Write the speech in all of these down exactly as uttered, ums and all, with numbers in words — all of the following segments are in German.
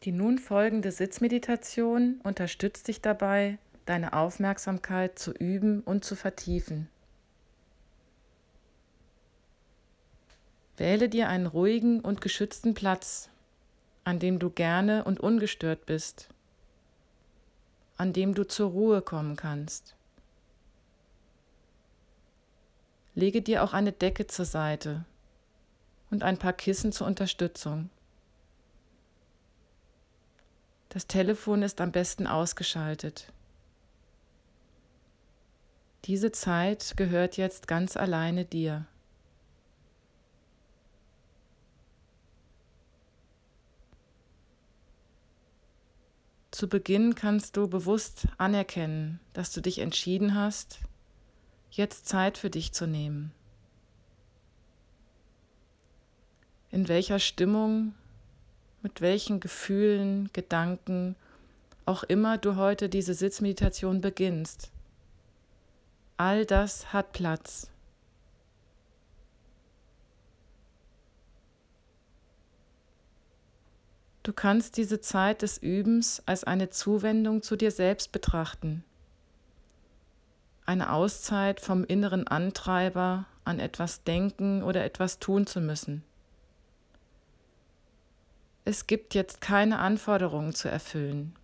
Die nun folgende Sitzmeditation unterstützt dich dabei, deine Aufmerksamkeit zu üben und zu vertiefen. Wähle dir einen ruhigen und geschützten Platz, an dem du gerne und ungestört bist, an dem du zur Ruhe kommen kannst. Lege dir auch eine Decke zur Seite und ein paar Kissen zur Unterstützung. Das Telefon ist am besten ausgeschaltet. Diese Zeit gehört jetzt ganz alleine dir. Zu Beginn kannst du bewusst anerkennen, dass du dich entschieden hast, jetzt Zeit für dich zu nehmen. In welcher Stimmung, mit welchen Gefühlen, Gedanken auch immer du heute diese Sitzmeditation beginnst. All das hat Platz. Du kannst diese Zeit des Übens als eine Zuwendung zu dir selbst betrachten. Eine Auszeit vom inneren Antreiber, an etwas denken oder etwas tun zu müssen. Es gibt jetzt keine Anforderungen zu erfüllen,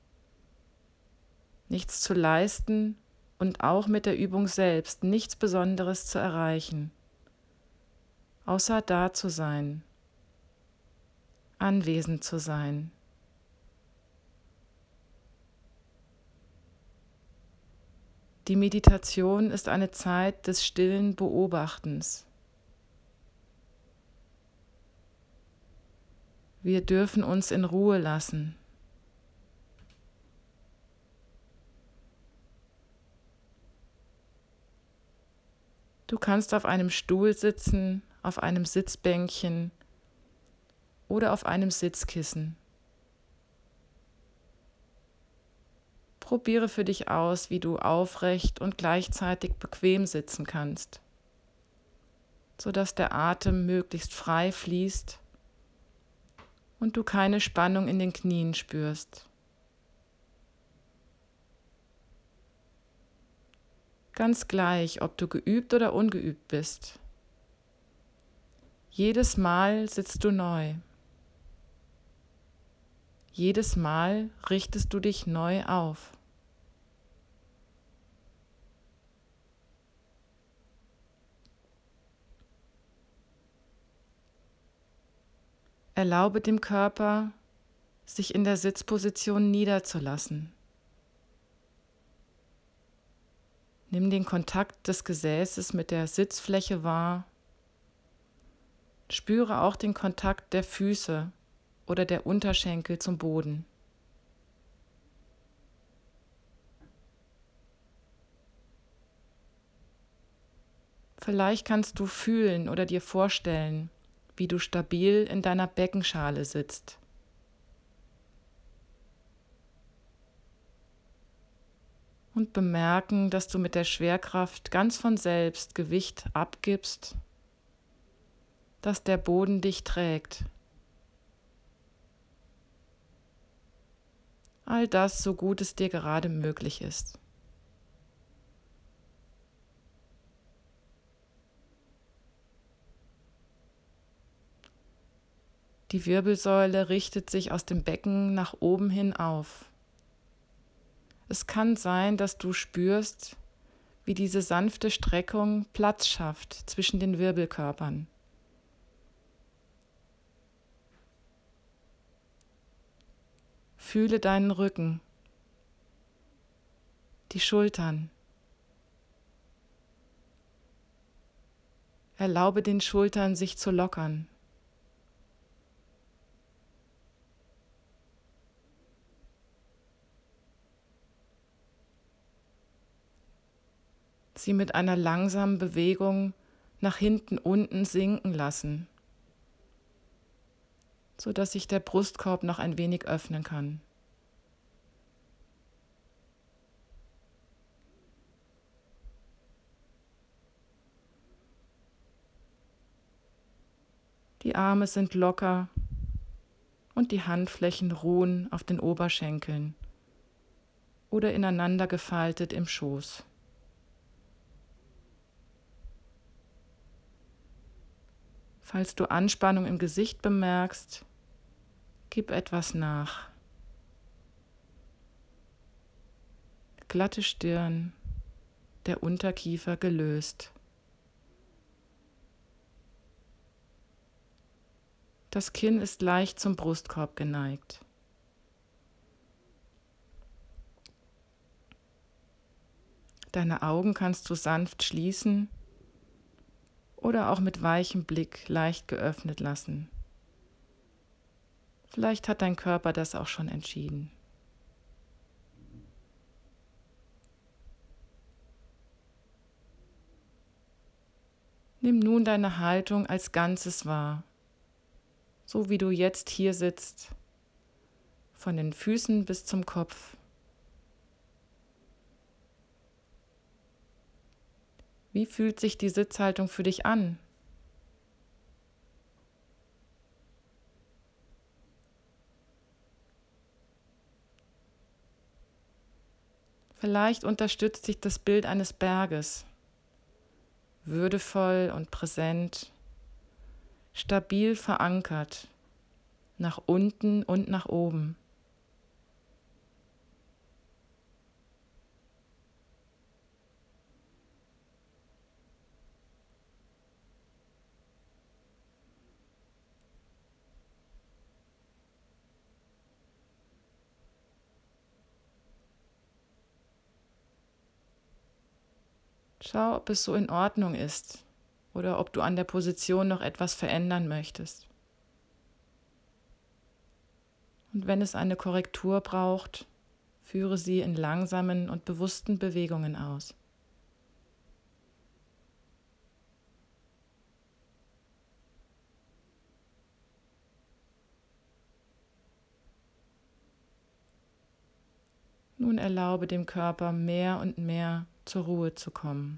nichts zu leisten und auch mit der Übung selbst nichts Besonderes zu erreichen, außer da zu sein, anwesend zu sein. Die Meditation ist eine Zeit des stillen Beobachtens. Wir dürfen uns in Ruhe lassen. Du kannst auf einem Stuhl sitzen, auf einem Sitzbänkchen oder auf einem Sitzkissen. Probiere für dich aus, wie du aufrecht und gleichzeitig bequem sitzen kannst, sodass der Atem möglichst frei fließt und du keine Spannung in den Knien spürst. Ganz gleich, ob du geübt oder ungeübt bist. Jedes Mal sitzt du neu. Jedes Mal richtest du dich neu auf. Erlaube dem Körper, sich in der Sitzposition niederzulassen. Nimm den Kontakt des Gesäßes mit der Sitzfläche wahr. Spüre auch den Kontakt der Füße oder der Unterschenkel zum Boden. Vielleicht kannst du fühlen oder dir vorstellen, wie du stabil in deiner Beckenschale sitzt. Und bemerken, dass du mit der Schwerkraft ganz von selbst Gewicht abgibst, dass der Boden dich trägt. All das, so gut es dir gerade möglich ist. Die Wirbelsäule richtet sich aus dem Becken nach oben hin auf. Es kann sein, dass du spürst, wie diese sanfte Streckung Platz schafft zwischen den Wirbelkörpern. Fühle deinen Rücken, die Schultern. Erlaube den Schultern, sich zu lockern. Sie mit einer langsamen Bewegung nach hinten unten sinken lassen, sodass sich der Brustkorb noch ein wenig öffnen kann. Die Arme sind locker und die Handflächen ruhen auf den Oberschenkeln oder ineinander gefaltet im Schoß. Falls du Anspannung im Gesicht bemerkst, gib etwas nach. Glatte Stirn, der Unterkiefer gelöst. Das Kinn ist leicht zum Brustkorb geneigt. Deine Augen kannst du sanft schließen oder auch mit weichem Blick leicht geöffnet lassen. Vielleicht hat dein Körper das auch schon entschieden. Nimm nun deine Haltung als Ganzes wahr, so wie du jetzt hier sitzt, von den Füßen bis zum Kopf. Wie fühlt sich die Sitzhaltung für dich an? Vielleicht unterstützt dich das Bild eines Berges, würdevoll und präsent, stabil verankert, nach unten und nach oben. Schau, ob es so in Ordnung ist oder ob du an der Position noch etwas verändern möchtest. Und wenn es eine Korrektur braucht, führe sie in langsamen und bewussten Bewegungen aus. Nun erlaube dem Körper mehr und mehr zur Ruhe zu kommen.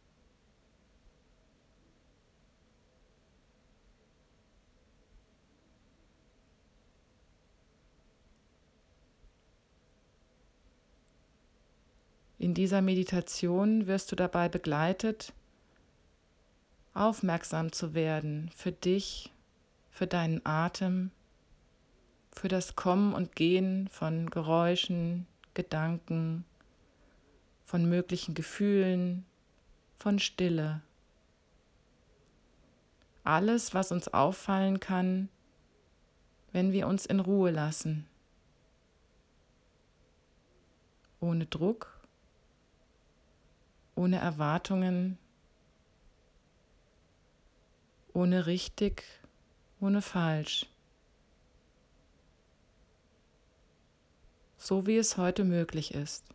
In dieser Meditation wirst du dabei begleitet, aufmerksam zu werden für dich, für deinen Atem, für das Kommen und Gehen von Geräuschen, Gedanken, von möglichen Gefühlen, von Stille. Alles, was uns auffallen kann, wenn wir uns in Ruhe lassen. Ohne Druck, ohne Erwartungen, ohne richtig, ohne falsch. So wie es heute möglich ist.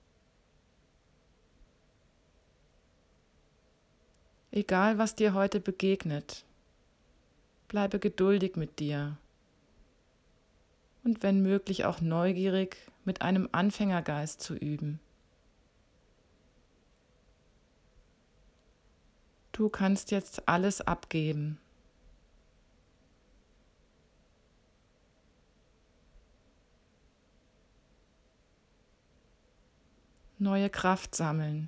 Egal, was dir heute begegnet, bleibe geduldig mit dir und wenn möglich auch neugierig mit einem Anfängergeist zu üben. Du kannst jetzt alles abgeben. Neue Kraft sammeln.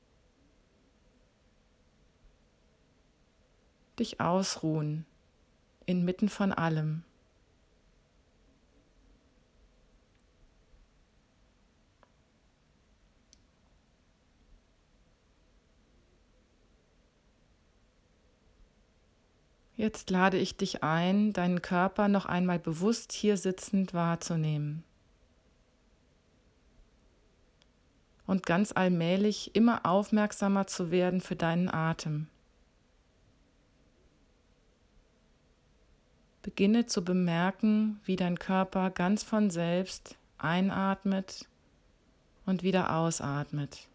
Dich ausruhen inmitten von allem. Jetzt lade ich dich ein, deinen Körper noch einmal bewusst hier sitzend wahrzunehmen. Und ganz allmählich immer aufmerksamer zu werden für deinen Atem. Beginne zu bemerken, wie dein Körper ganz von selbst einatmet und wieder ausatmet.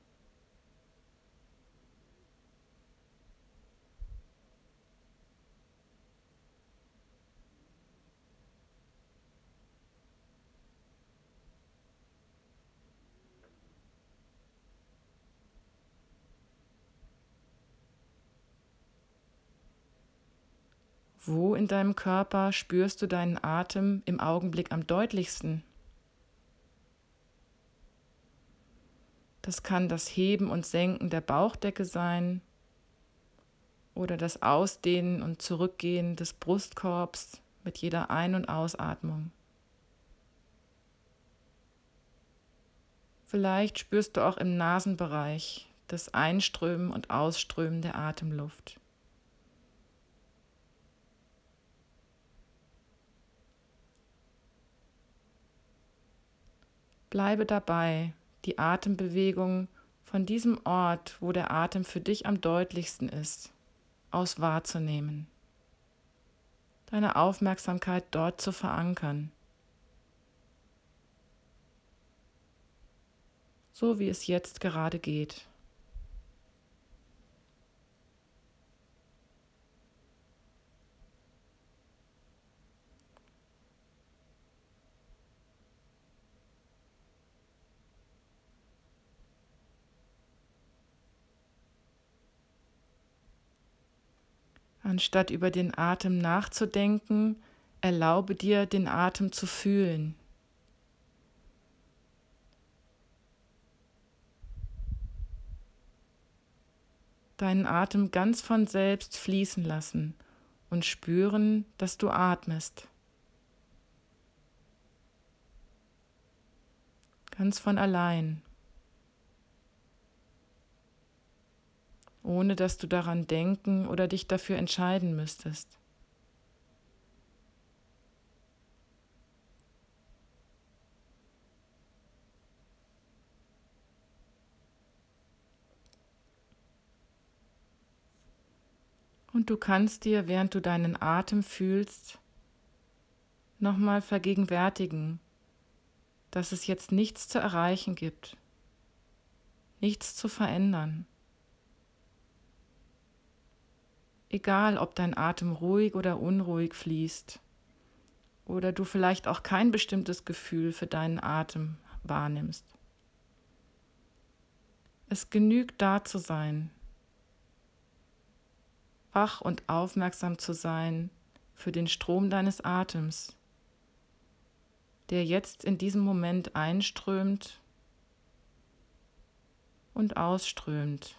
Wo in deinem Körper spürst du deinen Atem im Augenblick am deutlichsten? Das kann das Heben und Senken der Bauchdecke sein oder das Ausdehnen und Zurückgehen des Brustkorbs mit jeder Ein- und Ausatmung. Vielleicht spürst du auch im Nasenbereich das Einströmen und Ausströmen der Atemluft. Bleibe dabei, die Atembewegung von diesem Ort, wo der Atem für dich am deutlichsten ist, aus wahrzunehmen. Deine Aufmerksamkeit dort zu verankern, so wie es jetzt gerade geht. Anstatt über den Atem nachzudenken, erlaube dir, den Atem zu fühlen. Deinen Atem ganz von selbst fließen lassen und spüren, dass du atmest. Ganz von allein, ohne dass du daran denken oder dich dafür entscheiden müsstest. Und du kannst dir, während du deinen Atem fühlst, nochmal vergegenwärtigen, dass es jetzt nichts zu erreichen gibt, nichts zu verändern. Egal, ob dein Atem ruhig oder unruhig fließt oder du vielleicht auch kein bestimmtes Gefühl für deinen Atem wahrnimmst. Es genügt, da zu sein, wach und aufmerksam zu sein für den Strom deines Atems, der jetzt in diesem Moment einströmt und ausströmt.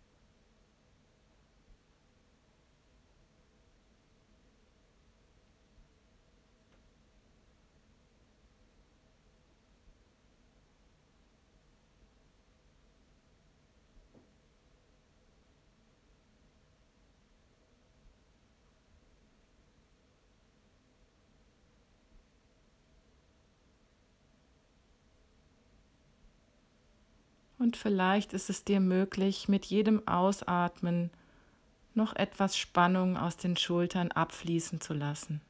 Und vielleicht ist es dir möglich, mit jedem Ausatmen noch etwas Spannung aus den Schultern abfließen zu lassen.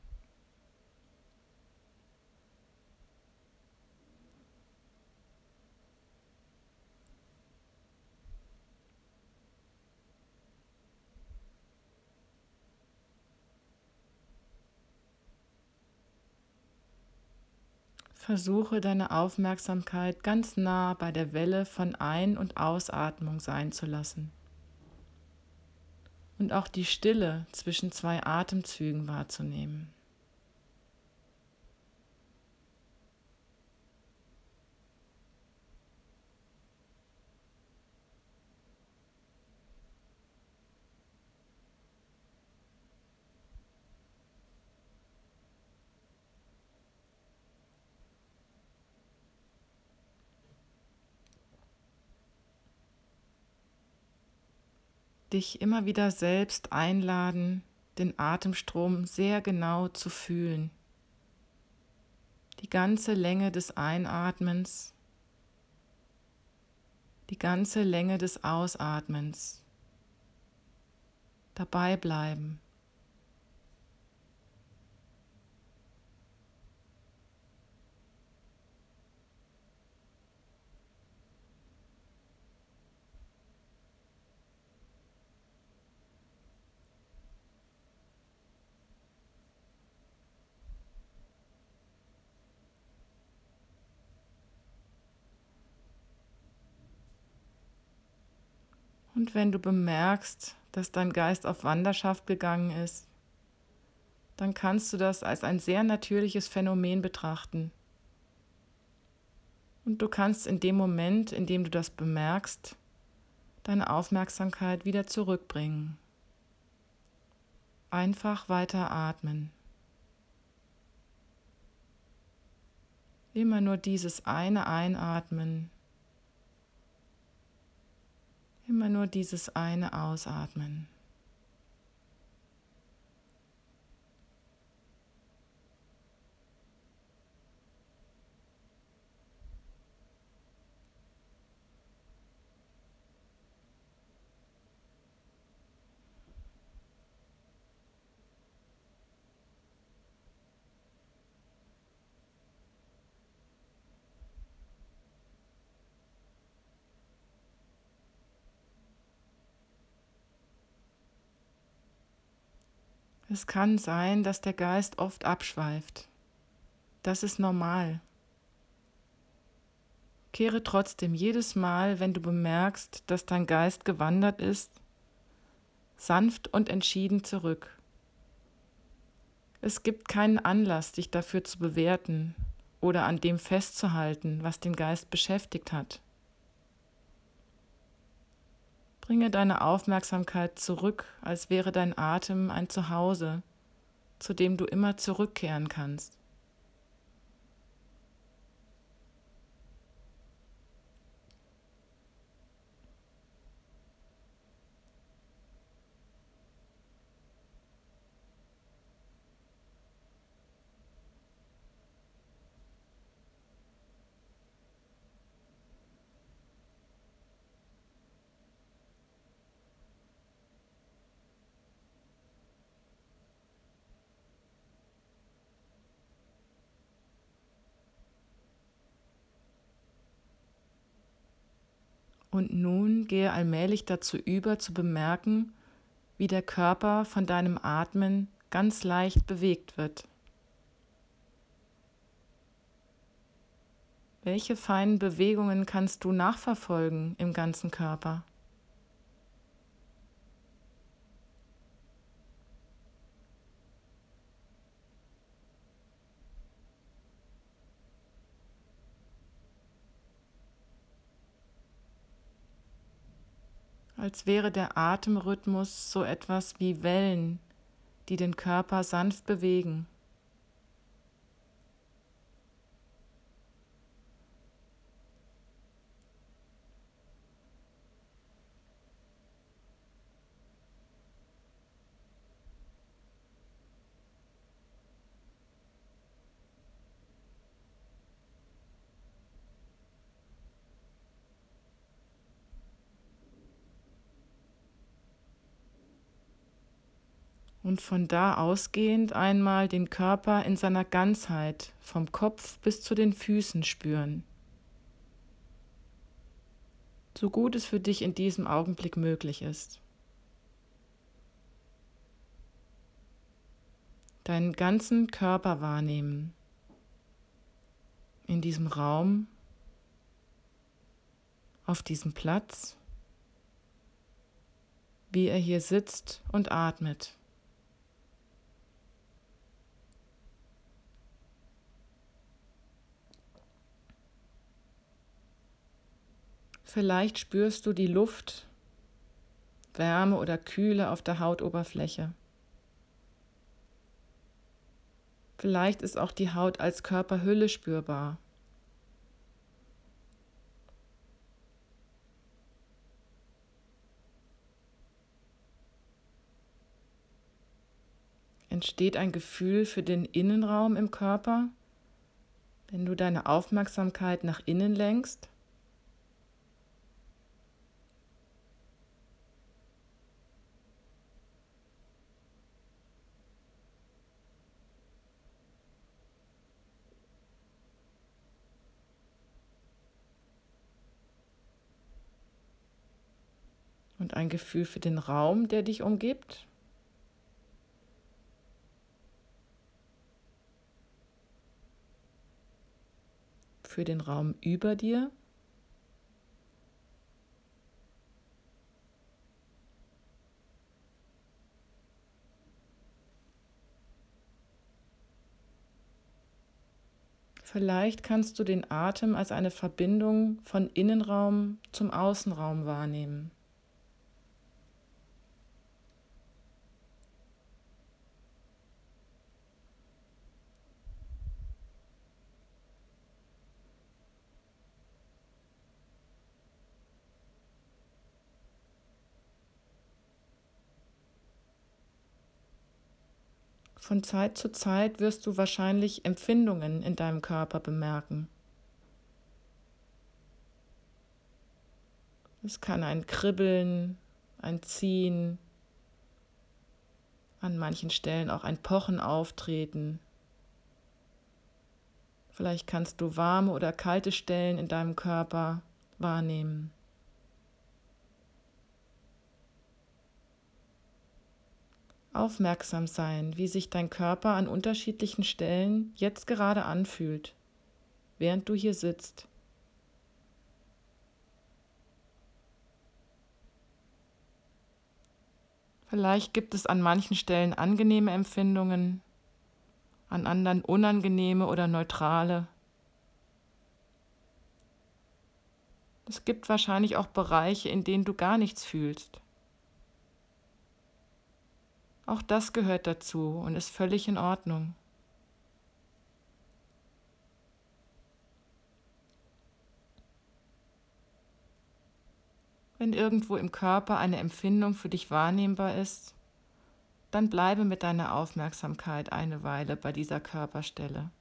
Versuche deine Aufmerksamkeit ganz nah bei der Welle von Ein- und Ausatmung sein zu lassen und auch die Stille zwischen zwei Atemzügen wahrzunehmen. Dich immer wieder selbst einladen, den Atemstrom sehr genau zu fühlen. Die ganze Länge des Einatmens, die ganze Länge des Ausatmens. Dabei bleiben. Und wenn du bemerkst, dass dein Geist auf Wanderschaft gegangen ist, dann kannst du das als ein sehr natürliches Phänomen betrachten. Und du kannst in dem Moment, in dem du das bemerkst, deine Aufmerksamkeit wieder zurückbringen. Einfach weiter atmen. Immer nur dieses eine Einatmen. Immer nur dieses eine Ausatmen. Es kann sein, dass der Geist oft abschweift. Das ist normal. Kehre trotzdem jedes Mal, wenn du bemerkst, dass dein Geist gewandert ist, sanft und entschieden zurück. Es gibt keinen Anlass, dich dafür zu bewerten oder an dem festzuhalten, was den Geist beschäftigt hat. Bringe deine Aufmerksamkeit zurück, als wäre dein Atem ein Zuhause, zu dem du immer zurückkehren kannst. Und nun gehe allmählich dazu über, zu bemerken, wie der Körper von deinem Atmen ganz leicht bewegt wird. Welche feinen Bewegungen kannst du nachverfolgen im ganzen Körper? Als wäre der Atemrhythmus so etwas wie Wellen, die den Körper sanft bewegen. Und von da ausgehend einmal den Körper in seiner Ganzheit, vom Kopf bis zu den Füßen spüren. So gut es für dich in diesem Augenblick möglich ist. Deinen ganzen Körper wahrnehmen. In diesem Raum, auf diesem Platz, wie er hier sitzt und atmet. Vielleicht spürst du die Luft, Wärme oder Kühle auf der Hautoberfläche. Vielleicht ist auch die Haut als Körperhülle spürbar. Entsteht ein Gefühl für den Innenraum im Körper, wenn du deine Aufmerksamkeit nach innen lenkst? Und ein Gefühl für den Raum, der dich umgibt? Für den Raum über dir? Vielleicht kannst du den Atem als eine Verbindung von Innenraum zum Außenraum wahrnehmen. Von Zeit zu Zeit wirst du wahrscheinlich Empfindungen in deinem Körper bemerken. Es kann ein Kribbeln, ein Ziehen, an manchen Stellen auch ein Pochen auftreten. Vielleicht kannst du warme oder kalte Stellen in deinem Körper wahrnehmen. Aufmerksam sein, wie sich dein Körper an unterschiedlichen Stellen jetzt gerade anfühlt, während du hier sitzt. Vielleicht gibt es an manchen Stellen angenehme Empfindungen, an anderen unangenehme oder neutrale. Es gibt wahrscheinlich auch Bereiche, in denen du gar nichts fühlst. Auch das gehört dazu und ist völlig in Ordnung. Wenn irgendwo im Körper eine Empfindung für dich wahrnehmbar ist, dann bleibe mit deiner Aufmerksamkeit eine Weile bei dieser Körperstelle.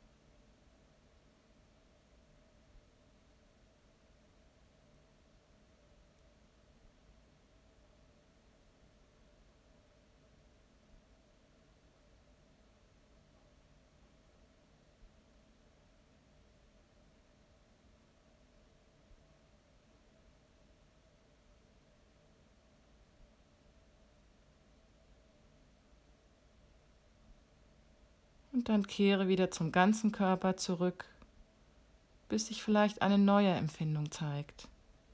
Und dann kehre wieder zum ganzen Körper zurück, bis sich vielleicht eine neue Empfindung zeigt.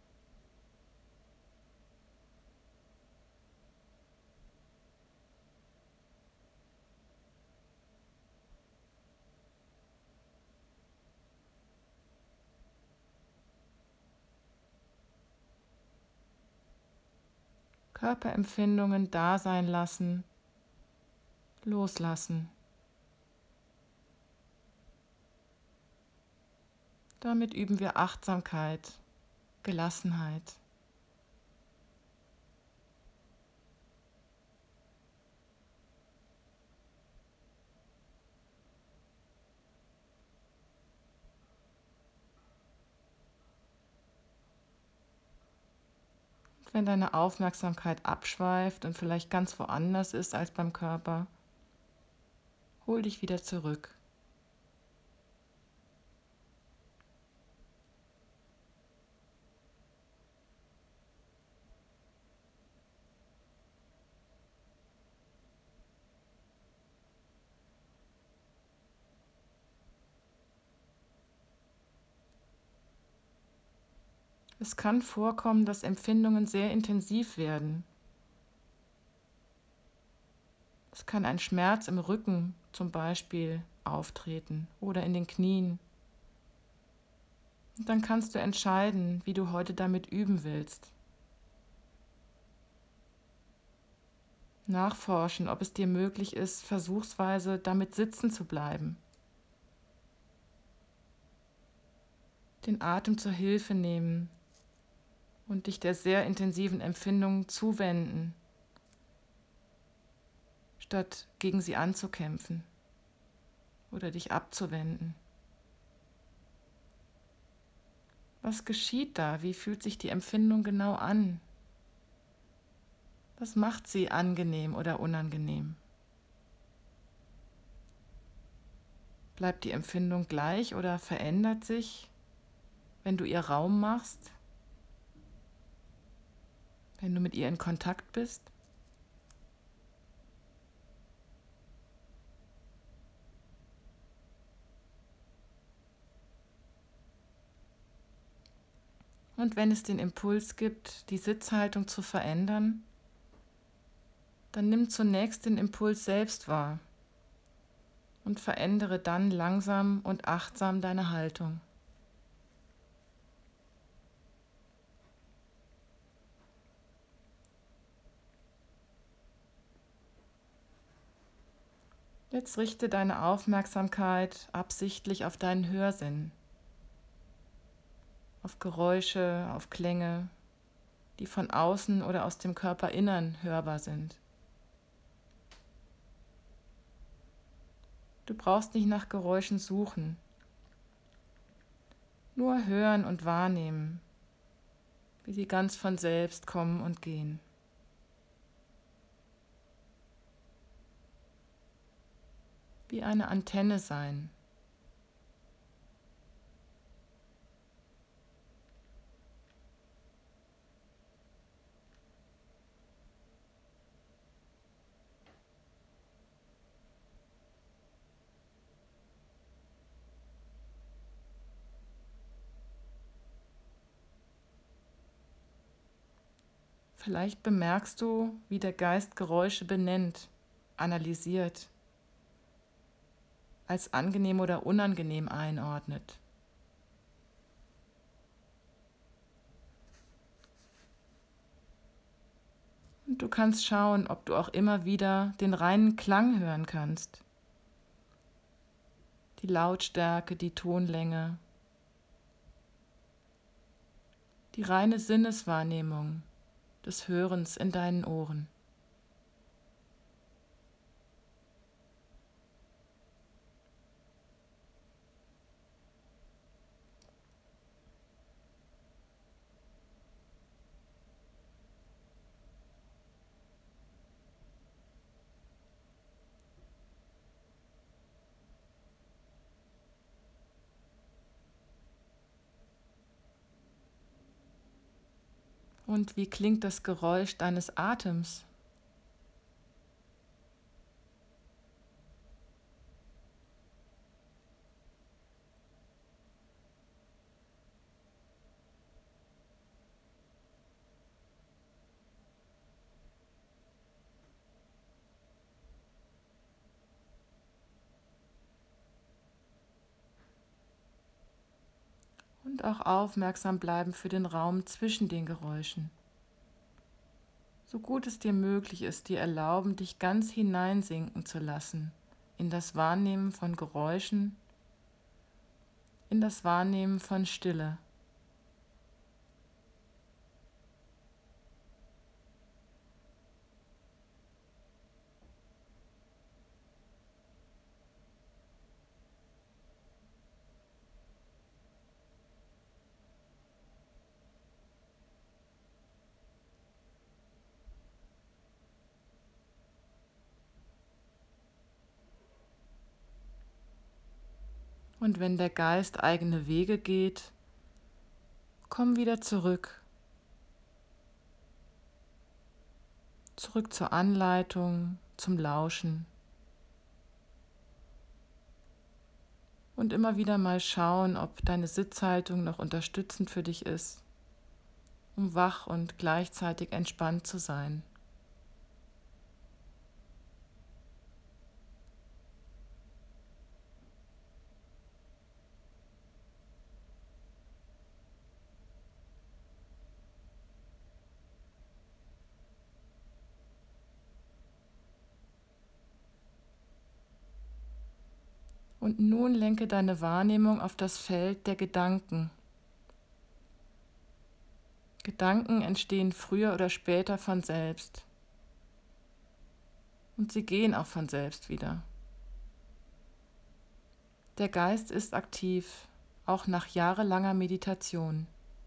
Körperempfindungen da sein lassen, loslassen. Damit üben wir Achtsamkeit, Gelassenheit. Und wenn deine Aufmerksamkeit abschweift und vielleicht ganz woanders ist als beim Körper, hol dich wieder zurück. Es kann vorkommen, dass Empfindungen sehr intensiv werden. Es kann ein Schmerz im Rücken zum Beispiel auftreten oder in den Knien. Und dann kannst du entscheiden, wie du heute damit üben willst. Nachforschen, ob es dir möglich ist, versuchsweise damit sitzen zu bleiben. Den Atem zur Hilfe nehmen und dich der sehr intensiven Empfindung zuwenden, statt gegen sie anzukämpfen oder dich abzuwenden. Was geschieht da? Wie fühlt sich die Empfindung genau an? Was macht sie angenehm oder unangenehm? Bleibt die Empfindung gleich oder verändert sich, wenn du ihr Raum machst? Wenn du mit ihr in Kontakt bist? Und wenn es den Impuls gibt, die Sitzhaltung zu verändern, dann nimm zunächst den Impuls selbst wahr und verändere dann langsam und achtsam deine Haltung. Jetzt richte deine Aufmerksamkeit absichtlich auf deinen Hörsinn, auf Geräusche, auf Klänge, die von außen oder aus dem Körperinnern hörbar sind. Du brauchst nicht nach Geräuschen suchen, nur hören und wahrnehmen, wie sie ganz von selbst kommen und gehen. Wie eine Antenne sein. Vielleicht bemerkst du, wie der Geist Geräusche benennt, analysiert, als angenehm oder unangenehm einordnet. Und du kannst schauen, ob du auch immer wieder den reinen Klang hören kannst. Die Lautstärke, die Tonlänge, die reine Sinneswahrnehmung des Hörens in deinen Ohren. Und wie klingt das Geräusch deines Atems? Und auch aufmerksam bleiben für den Raum zwischen den Geräuschen. So gut es dir möglich ist, dir erlauben, dich ganz hineinsinken zu lassen in das Wahrnehmen von Geräuschen, in das Wahrnehmen von Stille. Und wenn der Geist eigene Wege geht, komm wieder zurück. Zurück zur Anleitung, zum Lauschen. Und immer wieder mal schauen, ob deine Sitzhaltung noch unterstützend für dich ist, um wach und gleichzeitig entspannt zu sein. Und nun lenke deine Wahrnehmung auf das Feld der Gedanken. Gedanken entstehen früher oder später von selbst. Und sie gehen auch von selbst wieder. Der Geist ist aktiv, auch nach jahrelanger Meditation.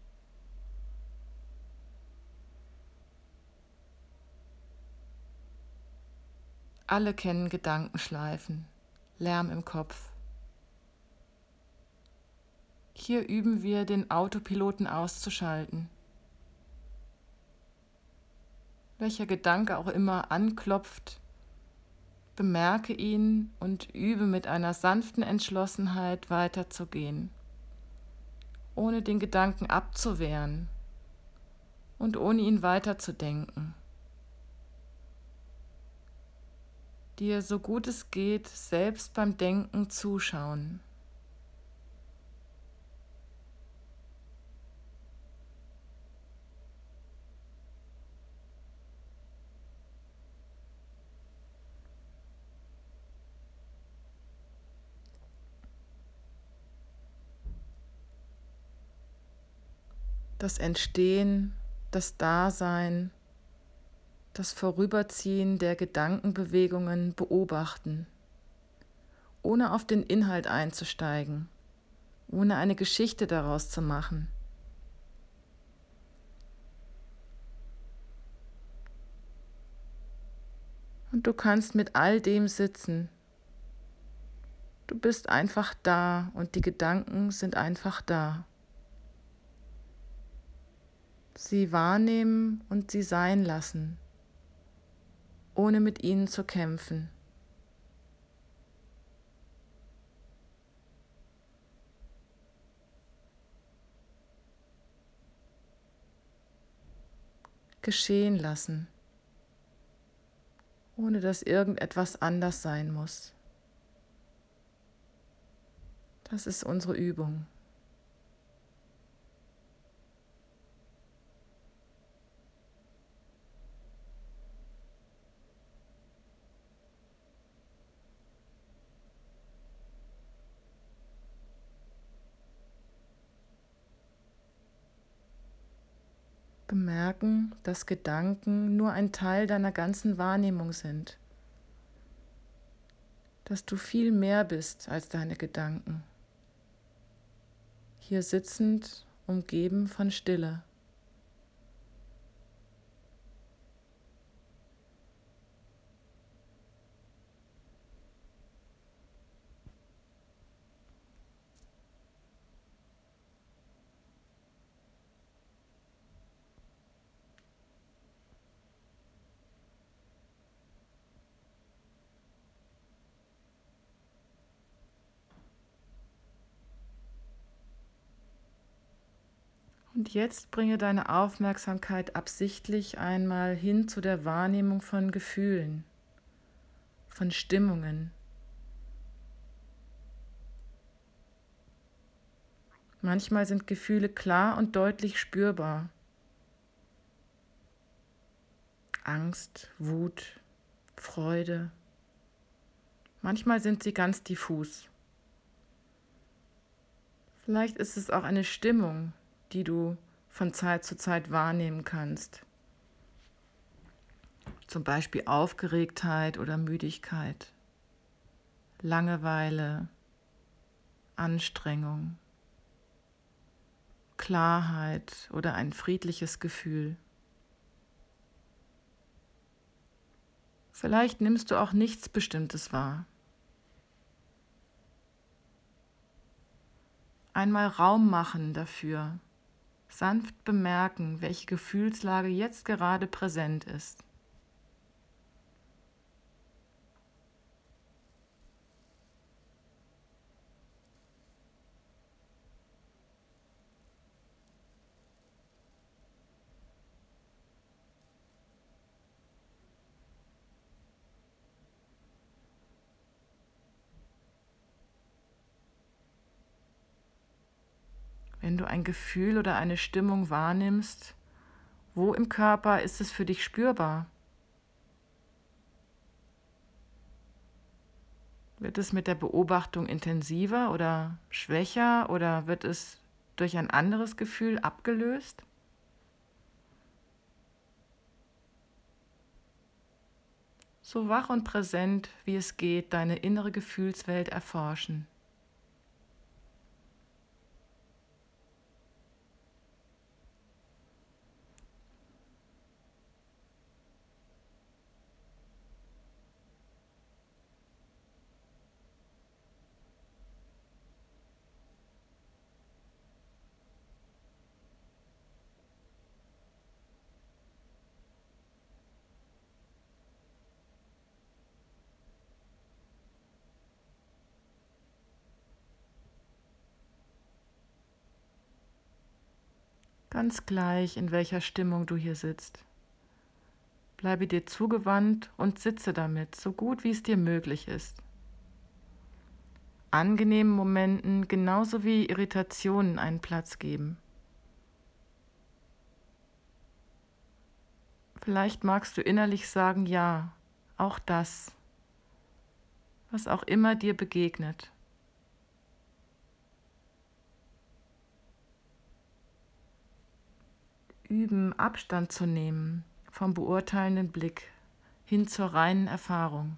Alle kennen Gedankenschleifen, Lärm im Kopf. Hier üben wir, den Autopiloten auszuschalten. Welcher Gedanke auch immer anklopft, bemerke ihn und übe mit einer sanften Entschlossenheit weiterzugehen, ohne den Gedanken abzuwehren und ohne ihn weiterzudenken. dir so gut es geht selbst beim Denken zuschauen. Das Entstehen, das Dasein, das Vorüberziehen der Gedankenbewegungen beobachten, ohne auf den Inhalt einzusteigen, ohne eine Geschichte daraus zu machen. Und du kannst mit all dem sitzen. Du bist einfach da und die Gedanken sind einfach da. Sie wahrnehmen und sie sein lassen, ohne mit ihnen zu kämpfen. Geschehen lassen, ohne dass irgendetwas anders sein muss. Das ist unsere Übung. Bemerken, dass Gedanken nur ein Teil deiner ganzen Wahrnehmung sind, dass du viel mehr bist als deine Gedanken. Hier sitzend, umgeben von Stille. Und jetzt bringe deine Aufmerksamkeit absichtlich einmal hin zu der Wahrnehmung von Gefühlen, von Stimmungen. Manchmal sind Gefühle klar und deutlich spürbar. Angst, Wut, Freude. Manchmal sind sie ganz diffus. Vielleicht ist es auch eine Stimmung, die du von Zeit zu Zeit wahrnehmen kannst. Zum Beispiel Aufgeregtheit oder Müdigkeit, Langeweile, Anstrengung, Klarheit oder ein friedliches Gefühl. Vielleicht nimmst du auch nichts Bestimmtes wahr. Einmal Raum machen dafür, sanft bemerken, welche Gefühlslage jetzt gerade präsent ist. Wenn du ein Gefühl oder eine Stimmung wahrnimmst, wo im Körper ist es für dich spürbar? Wird es mit der Beobachtung intensiver oder schwächer oder wird es durch ein anderes Gefühl abgelöst? So wach und präsent, wie es geht, deine innere Gefühlswelt erforschen. Ganz gleich, in welcher Stimmung du hier sitzt. Bleibe dir zugewandt und sitze damit, so gut wie es dir möglich ist. Angenehmen Momenten genauso wie Irritationen einen Platz geben. Vielleicht magst du innerlich sagen, ja, auch das, was auch immer dir begegnet. Üben, Abstand zu nehmen vom beurteilenden Blick hin zur reinen Erfahrung.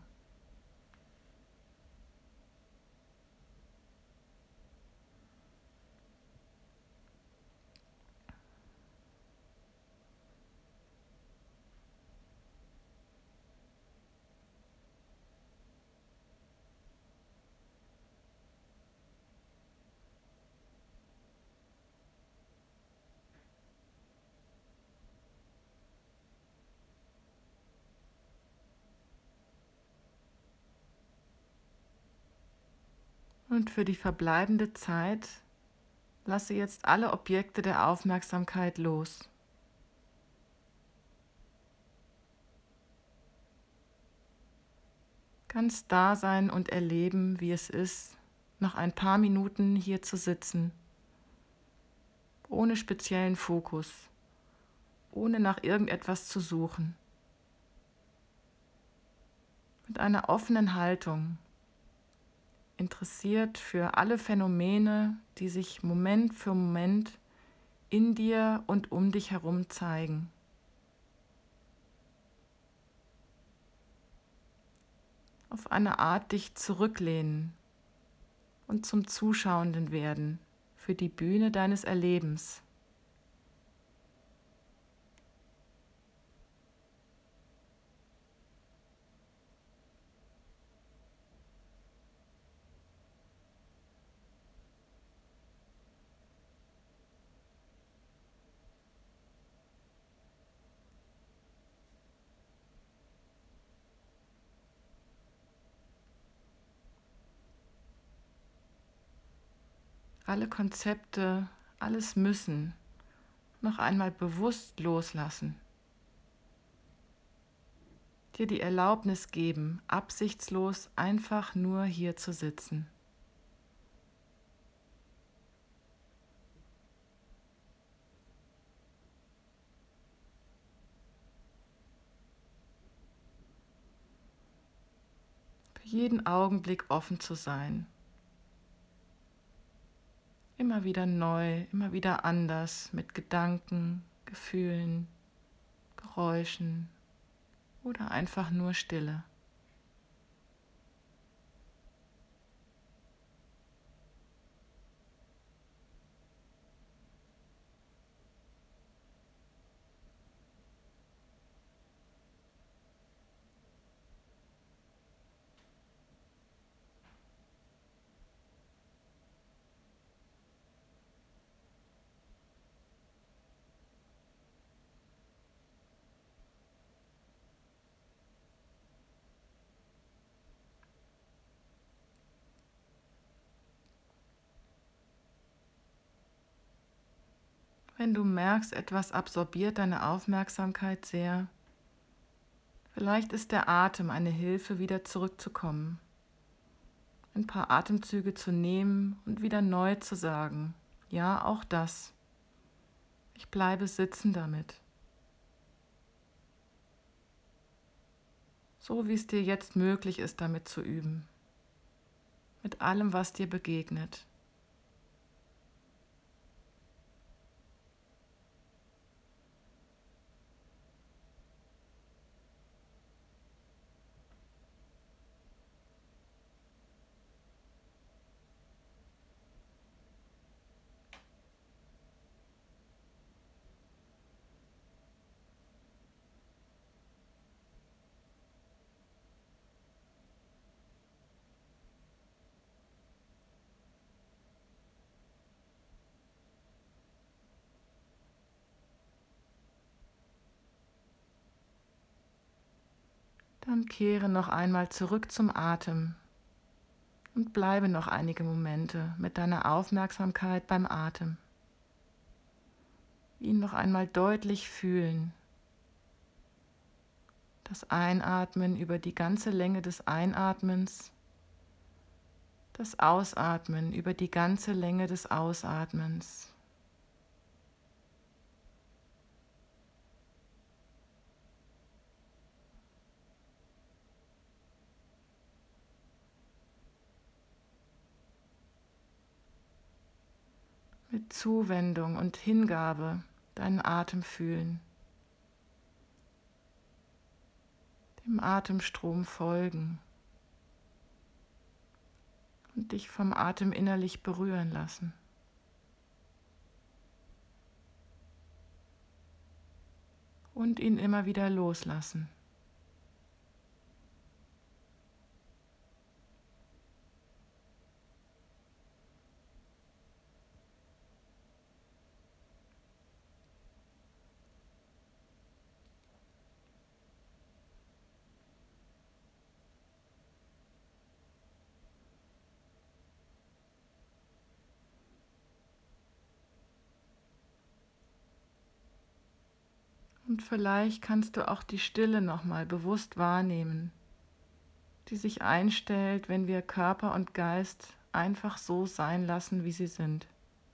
Und für die verbleibende Zeit lasse jetzt alle Objekte der Aufmerksamkeit los. Ganz da sein und erleben, wie es ist, noch ein paar Minuten hier zu sitzen, ohne speziellen Fokus, ohne nach irgendetwas zu suchen, mit einer offenen Haltung, interessiert für alle Phänomene, die sich Moment für Moment in dir und um dich herum zeigen. Auf eine Art dich zurücklehnen und zum Zuschauenden werden für die Bühne deines Erlebens. Alle Konzepte, alles Müssen noch einmal bewusst loslassen. Dir die Erlaubnis geben, absichtslos einfach nur hier zu sitzen. Für jeden Augenblick offen zu sein. Immer wieder neu, immer wieder anders, mit Gedanken, Gefühlen, Geräuschen oder einfach nur Stille. Wenn du merkst, etwas absorbiert deine Aufmerksamkeit sehr, vielleicht ist der Atem eine Hilfe, wieder zurückzukommen. Ein paar Atemzüge zu nehmen und wieder neu zu sagen, ja, auch das. Ich bleibe sitzen damit. So wie es dir jetzt möglich ist, damit zu üben. Mit allem, was dir begegnet. Dann kehre noch einmal zurück zum Atem und bleibe noch einige Momente mit deiner Aufmerksamkeit beim Atem. Ihn noch einmal deutlich fühlen, Das Einatmen über die ganze Länge des Einatmens, das Ausatmen über die ganze Länge des Ausatmens. Mit Zuwendung und Hingabe deinen Atem fühlen, dem Atemstrom folgen und dich vom Atem innerlich berühren lassen. Und ihn immer wieder loslassen. Und vielleicht kannst du auch die Stille nochmal bewusst wahrnehmen, die sich einstellt, wenn wir Körper und Geist einfach so sein lassen, wie sie sind.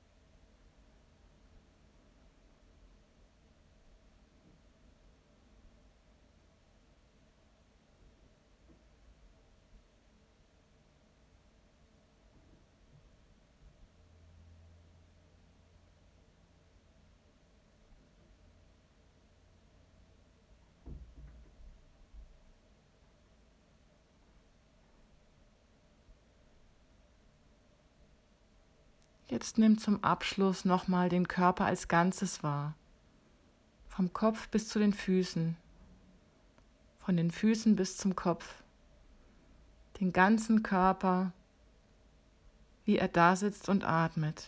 Jetzt nimm zum Abschluss nochmal den Körper als Ganzes wahr. Vom Kopf bis zu den Füßen, von den Füßen bis zum Kopf. Den ganzen Körper, wie er da sitzt und atmet.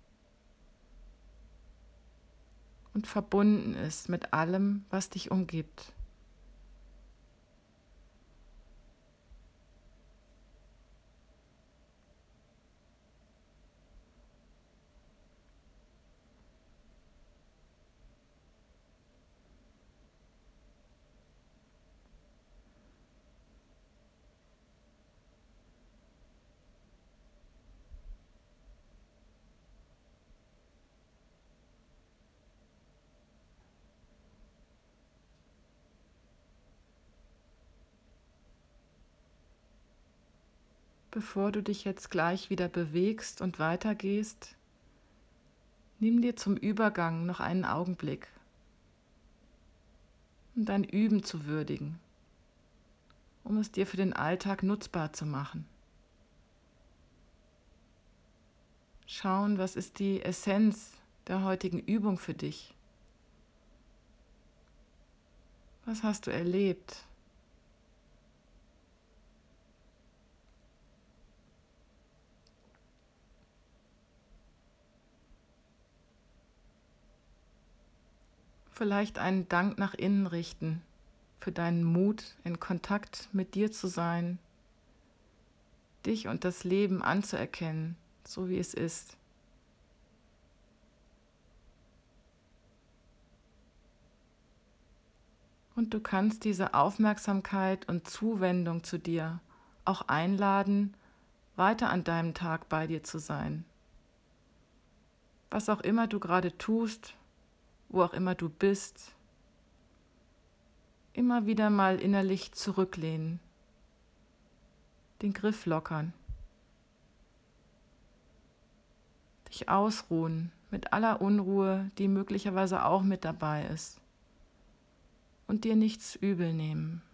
Und verbunden ist mit allem, was dich umgibt. Bevor du dich jetzt gleich wieder bewegst und weitergehst, nimm dir zum Übergang noch einen Augenblick, um dein Üben zu würdigen, um es dir für den Alltag nutzbar zu machen. Schauen, was ist die Essenz der heutigen Übung für dich? Was hast du erlebt? Vielleicht einen Dank nach innen richten, für deinen Mut, in Kontakt mit dir zu sein, dich und das Leben anzuerkennen, so wie es ist. Und du kannst diese Aufmerksamkeit und Zuwendung zu dir auch einladen, weiter an deinem Tag bei dir zu sein. Was auch immer du gerade tust, wo auch immer du bist, immer wieder mal innerlich zurücklehnen, den Griff lockern, dich ausruhen mit aller Unruhe, die möglicherweise auch mit dabei ist, und dir nichts übel nehmen.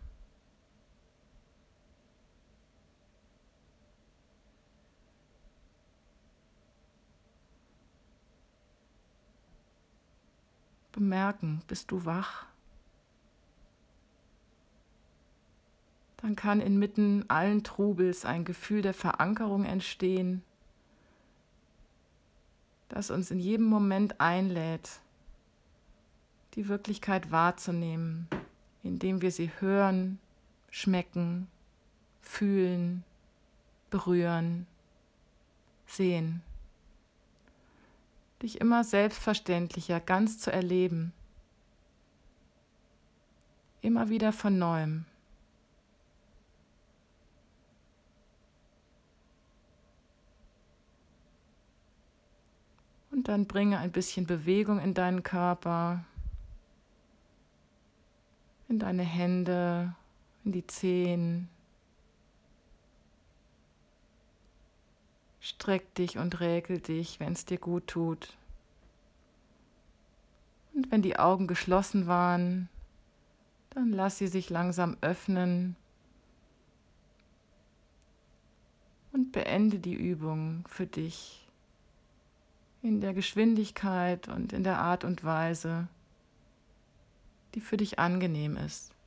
Bemerken, bist du wach? Dann kann inmitten allen Trubels ein Gefühl der Verankerung entstehen, das uns in jedem Moment einlädt, die Wirklichkeit wahrzunehmen, indem wir sie hören, schmecken, fühlen, berühren, sehen. Dich immer selbstverständlicher ganz zu erleben, Immer wieder von neuem. Und dann bringe ein bisschen Bewegung in deinen Körper, in deine Hände, in die Zehen. Streck dich und räkel dich, wenn es dir gut tut. Und wenn die Augen geschlossen waren, dann lass sie sich langsam öffnen und beende die Übung für dich in der Geschwindigkeit und in der Art und Weise, die für dich angenehm ist.